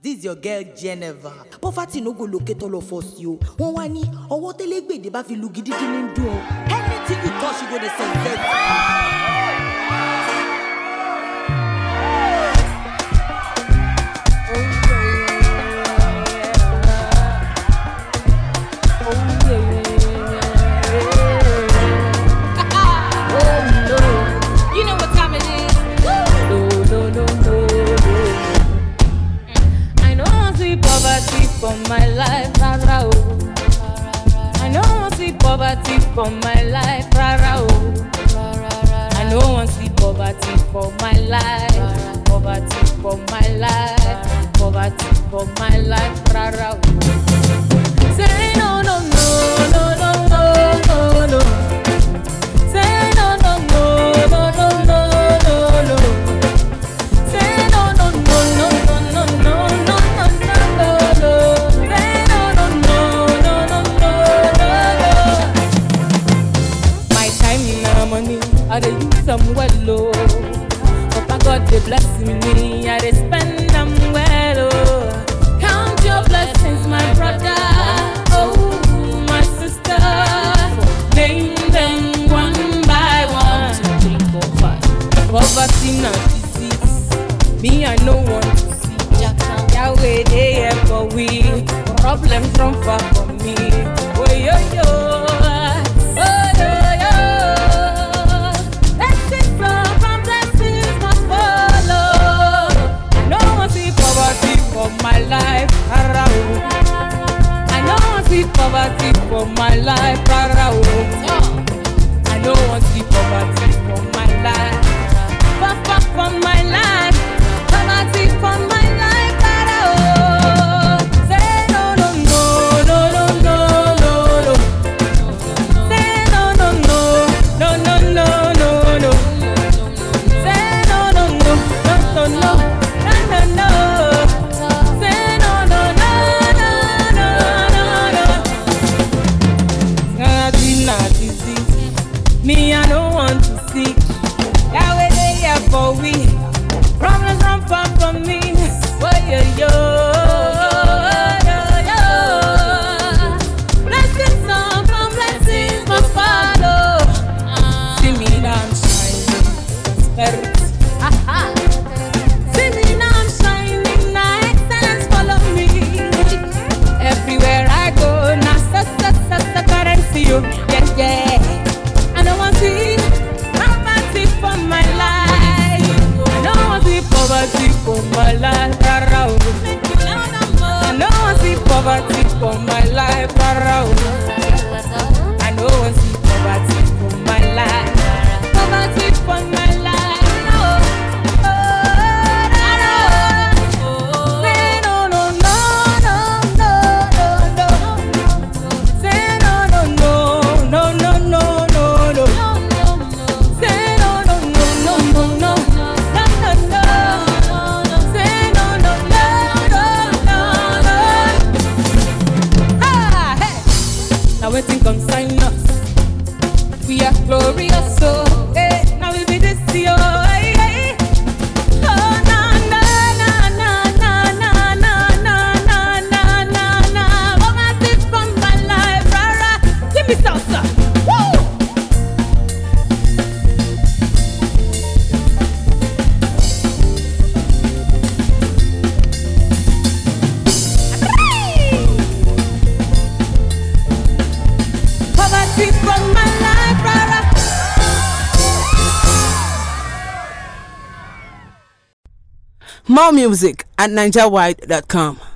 This your girl Geneva. Poverty no go locate all of us, yo. Wọ́n wá ní ọwọ́ tẹ́lẹ̀gbèdè bá fi lu gidi ní dùn o. Anything you touch, you go dey sell. For my life, rara oh. I no want see poverty for my life, rara oh. I no want see poverty for my life, poverty for my life, poverty for my life, rara oh. Say no, no, no, no, no, no, no, no. Say no, no, no, no, no, no, no, no. Say no, no, no, no, no, no, no, no. I dey use them well, oh. Papa God dey bless me, I dey spend them well, oh. Count your blessings, my brother, oh, my sister. Name them one by one. 1, 2, 3, 4, 5. Poverty not disease, me I no want to see. Yahweh they here for we, problems from far from me. Oh yo yo. My life, I don't want to see poverty for my life, I don't want to see poverty for my life, for my life, poverty for my life, say no, no, no, no, no, no, no, say no, no, no, no, no, no, no, no, say no, no, no, no, no, no. Me, I don't want to see Yahweh they here for we. Problems run far from me. Oh, yo, yo, yo, yo. Blessings on blessings must follow. See me now I'm shining, spirit. See me now I'm shining, now excellence follow me. Everywhere I go, now so currency, you, yeah, yeah. I don't want to see poverty for my life. I don't want to see poverty for my life. I don't want to see poverty for my life. I don't want to see poverty for my life. Poverty for my life. Waiting consign us. We are glorious, so hey, now we be this year. Hey, hey. Oh na na na na na na na na na na na na. Oh my this from my life, rara. Give me salsa. Woo! From my life, brother. More music at NigerWide.com.